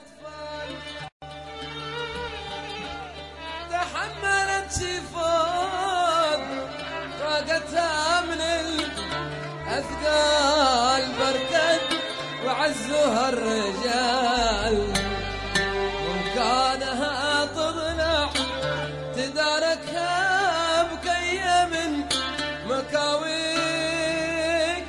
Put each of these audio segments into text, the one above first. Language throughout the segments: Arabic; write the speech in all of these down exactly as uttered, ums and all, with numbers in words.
الأطفال تحملت شفاف طاقتها من الأثقال بركت وعزها الرجال ومكانها تضلع تداركها بكية من مكاويك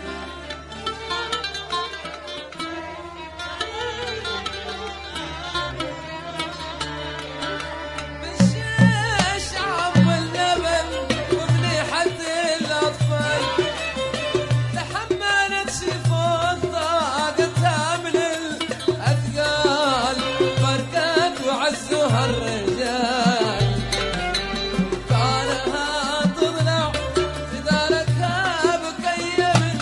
بالشيش عم اللبن ومليحة الأطفال تحملت شفاف طاقتها من الأثقال بركت وعزها الرجال كانها تضلع تداركها بكية من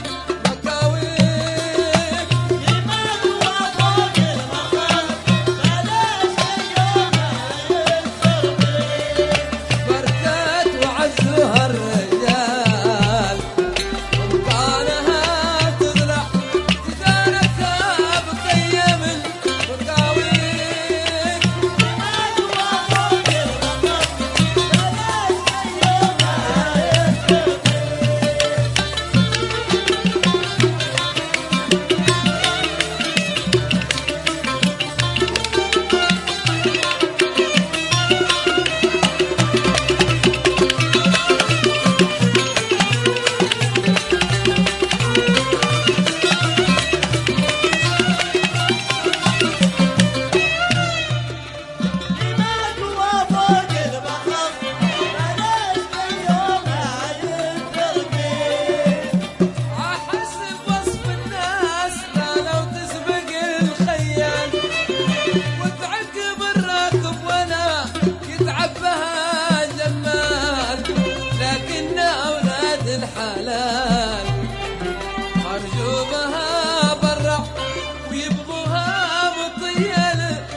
مكاويك لمن هو فوق المخاض بلاش اليوم يكسر بيك بركت وعزها الرجال وكانها تضلع تداركها بكية من مكاويك لمن هو فوق المخاض بلاش اليوم يكسر بيك لمن هو فوق المخاض بلاش اليوم يكسر بيك عحسب وصف الناس لا لو تسبق الخيال وتعقب الراكب ولا يتعب بها جمال لكن أولاد الحلال مرجوبها برع ويبغوها مطية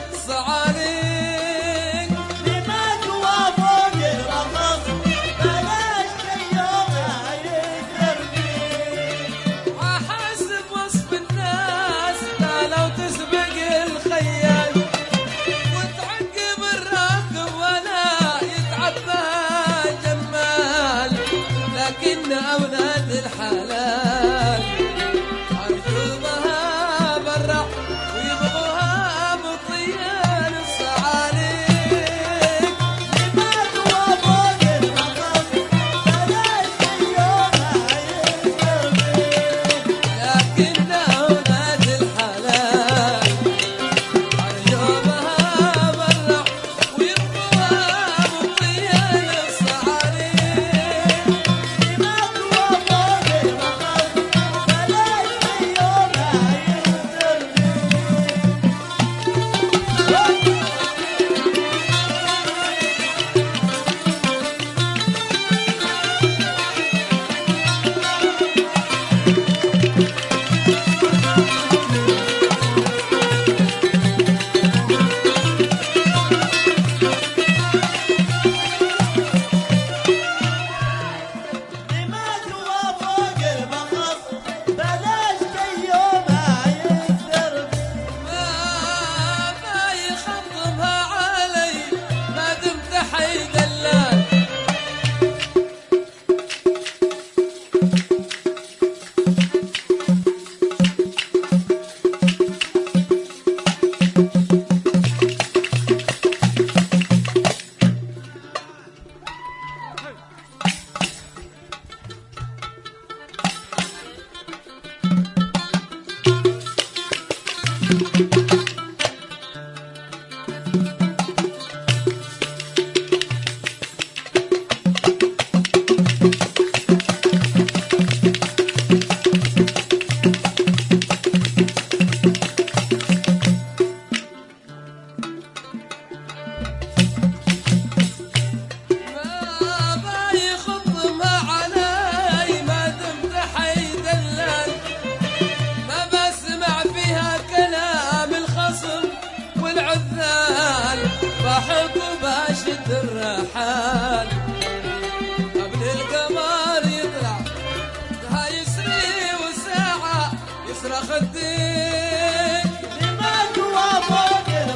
للصعاليق لمن هو فوق المخاض بلاش اليوم يكسر بيك وحسب وصف الناس لا لو تسبق الخيال وتعقب الراكب ولا يتعب بها جمال لكن أولاد الحلال مرجوبها برع ويبغوها مطية للصعاليق لمن هو فوق المخاض بلاش اليوم يكسر بيك لكن أولاد الحلال مرجوبها برع ويبغوها مطية للصعاليق لمن هو فوق المخاض بلاش اليوم يكسر بيك لمن هو فوق المخاض بلاش اليوم يكسر بيك ما ما يخطبها علي ما دمت حي دلال ما ما يخطبها علي ما دمت حي دلال ما بسمع فيها كلام الخصم والعذال بحب باشد الرحال قبل القمر يطلع ها يسري وساعة يسرى خديك لمن هو فوق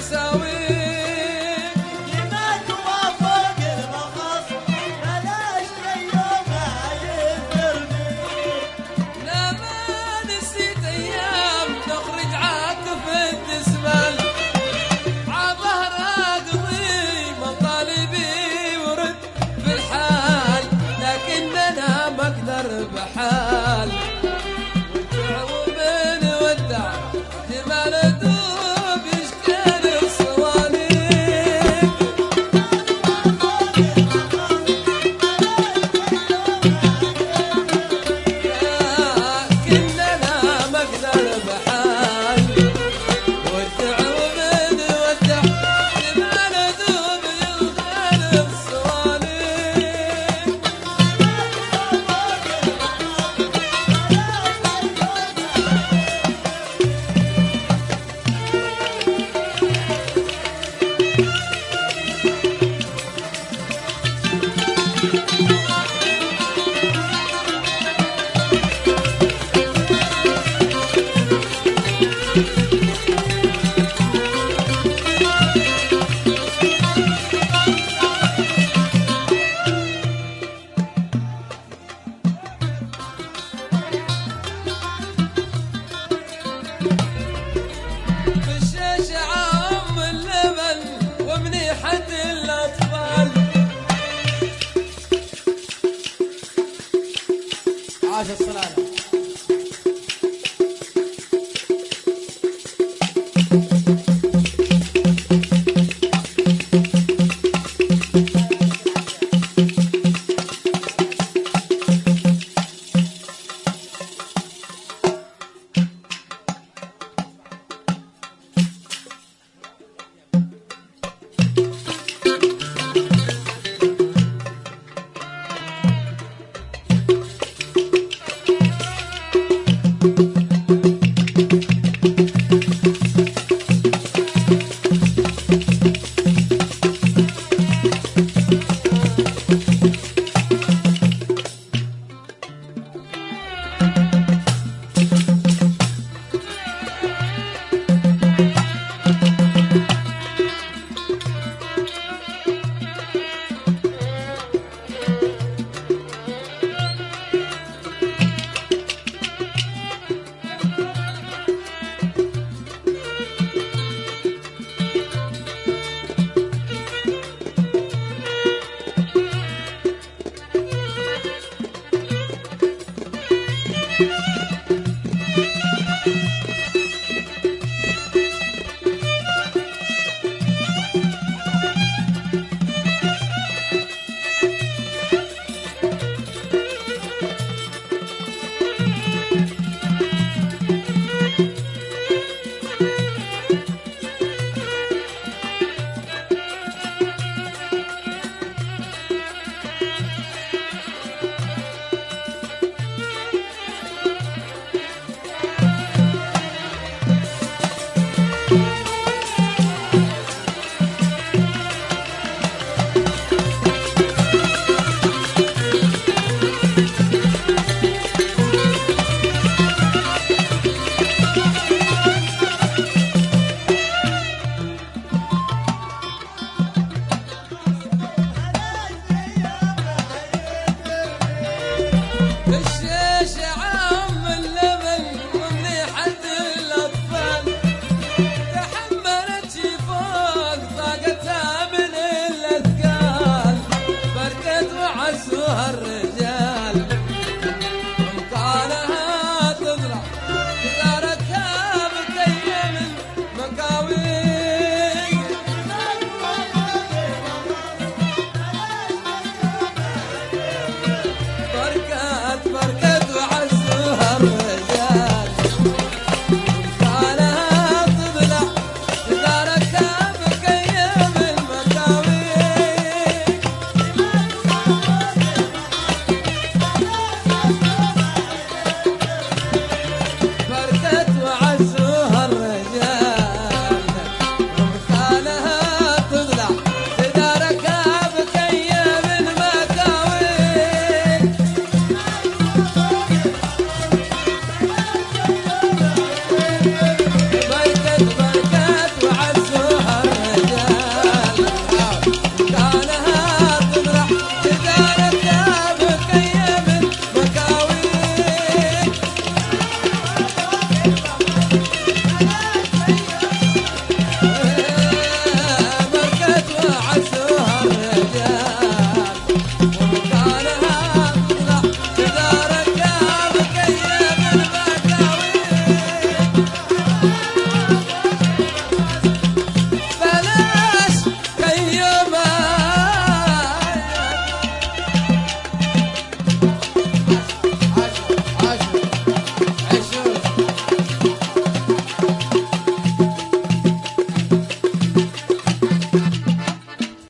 مساويك لما توافق المخص بلاش يوم عايز لا ما نسيت ايام نخرج عاكف الدسمال عظهر اقضي مطالبي ورد في الحال لكن انا ما اقدر بحال ودع ومن ودع جمال دوب يشكل الصوانيك لكن انا ما اقدر بحال ودع ومن ودع جمال دوب يشكل الصوانيك